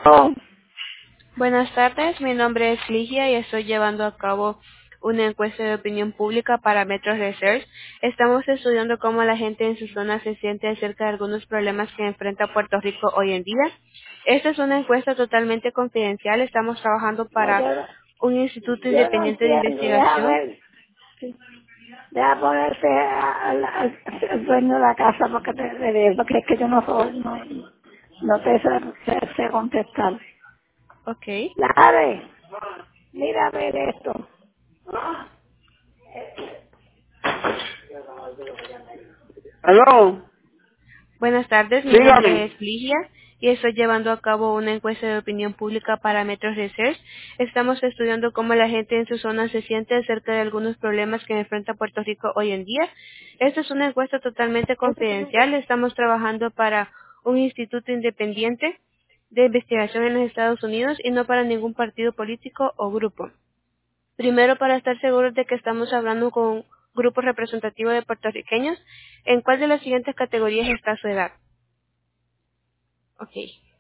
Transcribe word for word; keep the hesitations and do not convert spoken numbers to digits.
Oh, Buenas tardes, mi nombre es Ligia y estoy llevando a cabo una encuesta de opinión pública para Metro Research. Estamos estudiando cómo la gente en su zona se siente acerca de algunos problemas que enfrenta Puerto Rico hoy en día. Esta es una encuesta totalmente confidencial. Estamos trabajando no, para yo, no- un instituto yo no independiente de entiendo. Deja investigación. ver. Deja ponerse a- al al- al dueño de la casa porque te te digo, porque es que yo no soy, no, no te sé, sé- sé contestar. Ok. Dale, mira a ver esto. Aló, Buenas tardes, mi nombre dígame. es Ligia y estoy llevando a cabo una encuesta de opinión pública para Metro Research. Estamos estudiando cómo la gente en su zona se siente acerca de algunos problemas que enfrenta Puerto Rico hoy en día. Esta es una encuesta totalmente confidencial. Estamos trabajando para un instituto independiente de investigación en los Estados Unidos y no para ningún partido político o grupo. Primero, para estar seguros de que estamos hablando con un grupo representativo de puertorriqueños, ¿en cuál de las siguientes categorías está su edad? Ok.